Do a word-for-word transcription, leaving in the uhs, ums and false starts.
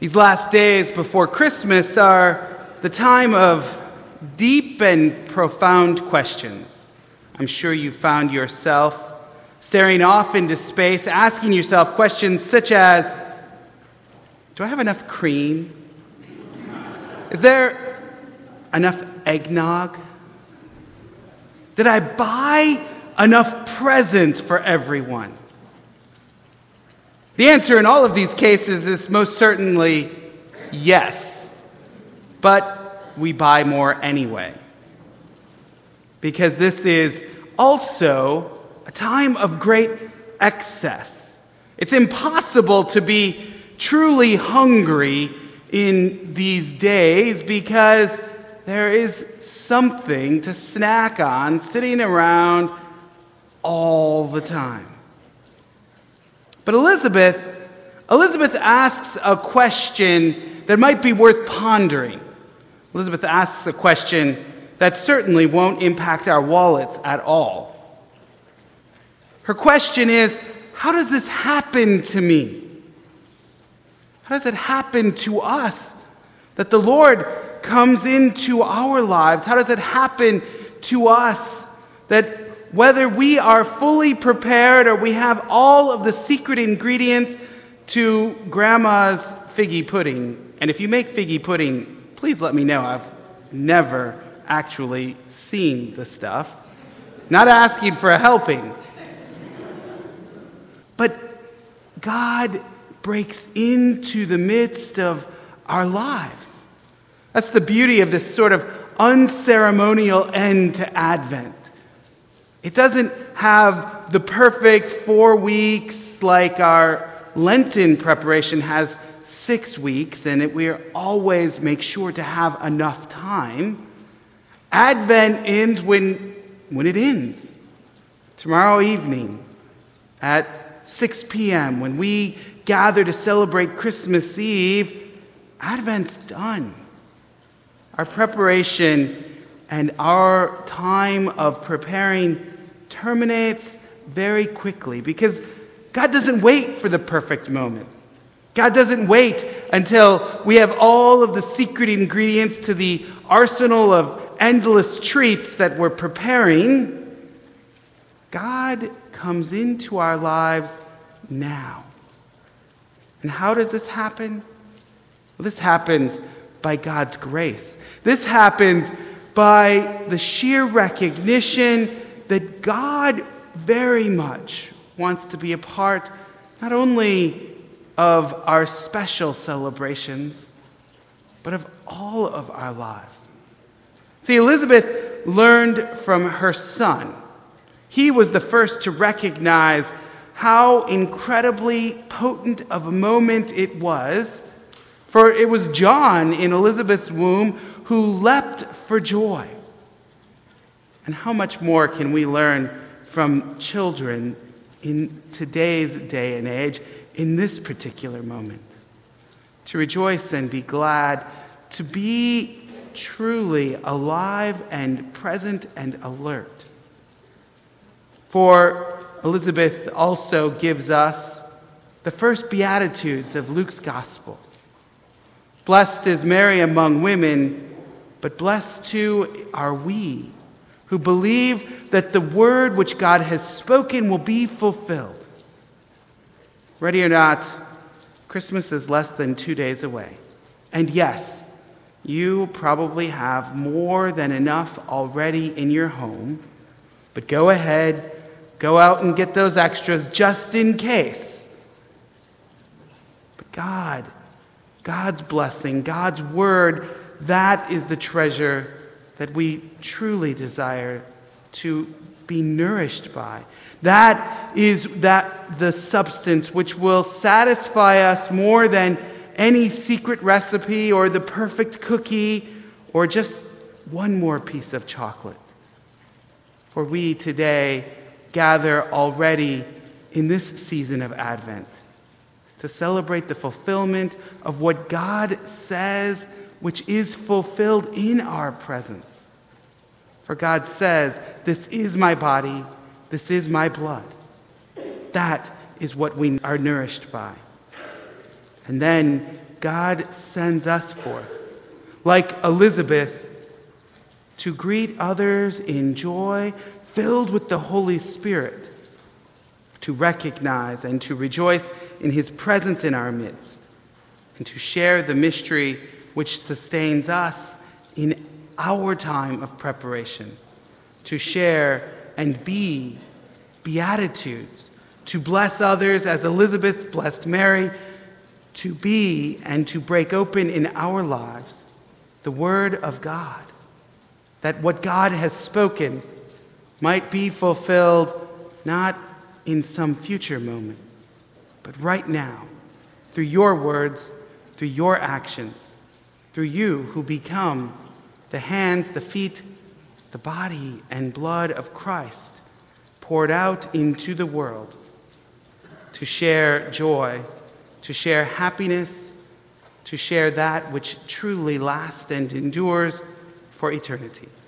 These last days before Christmas are the time of deep and profound questions. I'm sure you found yourself staring off into space, asking yourself questions such as, do I have enough cream? Is there enough eggnog? Did I buy enough presents for everyone? The answer in all of these cases is most certainly yes, but we buy more anyway. Because this is also a time of great excess. It's impossible to be truly hungry in these days because there is something to snack on sitting around all the time. But Elizabeth, Elizabeth asks a question that might be worth pondering. Elizabeth asks a question that certainly won't impact our wallets at all. Her question is, how does this happen to me? How does it happen to us that the Lord comes into our lives? How does it happen to us that whether we are fully prepared or we have all of the secret ingredients to Grandma's figgy pudding? And if you make figgy pudding, please let me know. I've never actually seen the stuff. Not asking for a helping. But God breaks into the midst of our lives. That's the beauty of this sort of unceremonial end to Advent. It doesn't have the perfect four weeks like our Lenten preparation has six weeks, and it, we always make sure to have enough time. Advent ends when, when it ends. Tomorrow evening at six p.m. when we gather to celebrate Christmas Eve, Advent's done. Our preparation and our time of preparing terminates very quickly because God doesn't wait for the perfect moment. God doesn't wait until we have all of the secret ingredients to the arsenal of endless treats that we're preparing. God comes into our lives now. And how does this happen? Well, this happens by God's grace. This happens by the sheer recognition that God very much wants to be a part not only of our special celebrations, but of all of our lives. See, Elizabeth learned from her son. He was the first to recognize how incredibly potent of a moment it was, for it was John in Elizabeth's womb who leapt for joy. And how much more can we learn from children in today's day and age, in this particular moment? To rejoice and be glad, to be truly alive and present and alert. For Elizabeth also gives us the first Beatitudes of Luke's Gospel. Blessed is Mary among women, but blessed too are we who believe that the word which God has spoken will be fulfilled. Ready or not, Christmas is less than two days away. And yes, you probably have more than enough already in your home, but go ahead, go out and get those extras just in case. But God, God's blessing, God's word, that is the treasure that we truly desire to be nourished by. That is that the substance which will satisfy us more than any secret recipe or the perfect cookie or just one more piece of chocolate. For we today gather already in this season of Advent to celebrate the fulfillment of what God says, which is fulfilled in our presence. For God says, "This is my body, this is my blood." That is what we are nourished by. And then God sends us forth, like Elizabeth, to greet others in joy, filled with the Holy Spirit, to recognize and to rejoice in his presence in our midst, and to share the mystery which sustains us in our time of preparation, to share and be beatitudes, to bless others as Elizabeth blessed Mary, to be and to break open in our lives the word of God, that what God has spoken might be fulfilled not in some future moment, but right now, through your words, through your actions, through you who become the hands, the feet, the body and blood of Christ poured out into the world to share joy, to share happiness, to share that which truly lasts and endures for eternity.